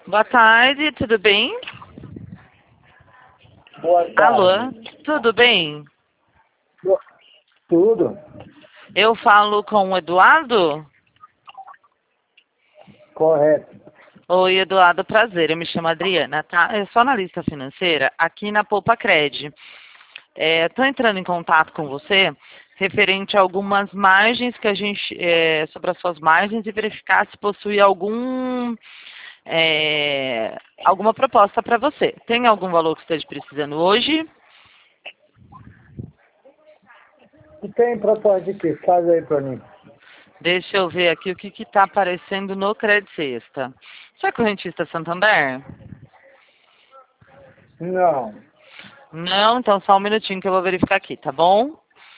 Boa tarde, tudo bem? Boa tarde. Alô, tudo bem? Tudo? Eu falo com o Eduardo? Correto. Oi, Eduardo, prazer. Eu me chamo Adriana, tá? Eu sou analista financeira aqui na Poupa Cred. Estou entrando em contato com você referente a algumas margens que a gente, sobre as suas margens e verificar se possui alguma proposta para você. Tem algum valor que esteja precisando hoje? E tem proposta de quê? Faz aí pra mim. Deixa eu ver aqui o que está aparecendo no Credit Sexta. Você é correntista Santander? Não. Não? Então só um minutinho que eu vou verificar aqui, tá bom?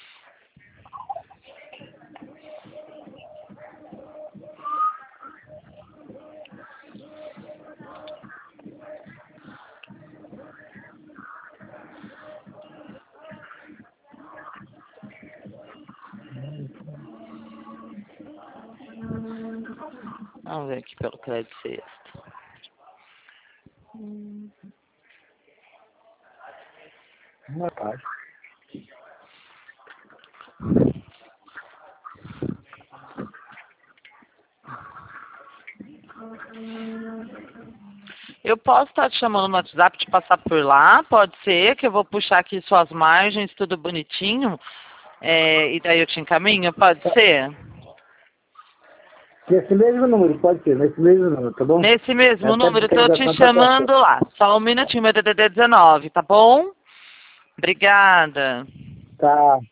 Vamos ver aqui pelo Credit Sexta. Não faz. Eu posso estar te chamando no WhatsApp, te passar por lá, pode ser, que eu vou puxar aqui suas margens, tudo bonitinho, e daí eu te encaminho, pode ser? Nesse mesmo número, pode ser, nesse mesmo número, tá bom? Nesse mesmo Até número, porque estou já te tá chamando lá. Só um minutinho, meu DDD 19, tá bom? Obrigada. Tá.